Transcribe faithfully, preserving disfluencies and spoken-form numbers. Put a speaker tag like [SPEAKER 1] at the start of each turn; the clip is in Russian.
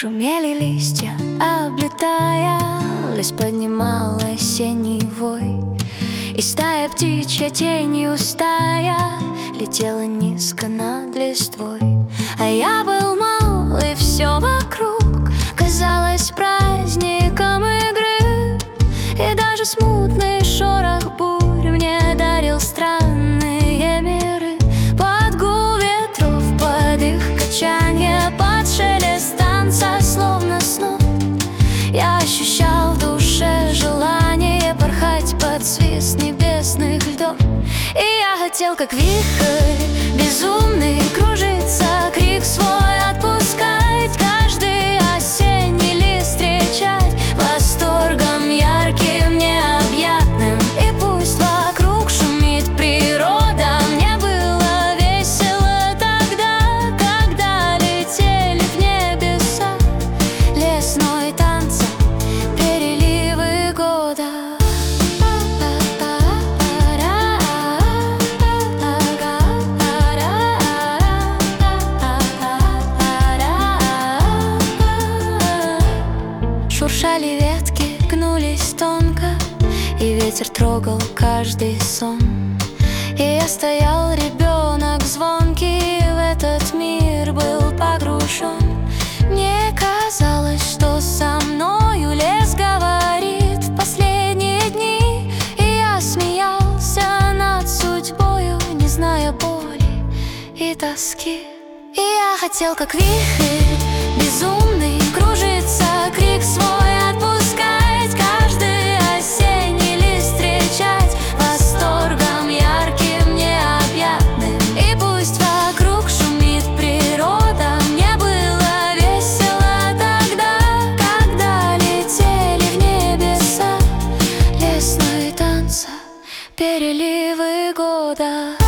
[SPEAKER 1] Шумели листья, облетая, лес поднимал осенний вой, и стая птичья тенью стая летела низко над листвой. А я был мал, и все вокруг казалось праздником игры, и даже смутный шорох бурь мне дарил странные миры. Под гул ветров, под их качанье, под шелест танца, словно снов, я ощущал в душе желание порхать под свист небесных льдов. И я хотел, как вихрь безумный, кружиться, крик свой отпускать, каждый осенний лист встречать восторгом ярким, необъятным. И пусть вокруг шумит природа, мне было весело тогда, когда летели в небеса лесной танца переливы года. Шуршали ветки, гнулись тонко, и ветер трогал каждый сон. И я стоял, ребенок звонкий, в этот мир был погружен. Мне казалось, что со мною лес говорит в последние дни, и я смеялся над судьбою, не зная боли и тоски. И я хотел, как вихрь безумный, кружиться, крик свой отпускать, каждый осенний лист встречать восторгом ярким, необъятным. И пусть вокруг шумит природа, мне было весело тогда, когда летели в небеса лесной танца переливы года.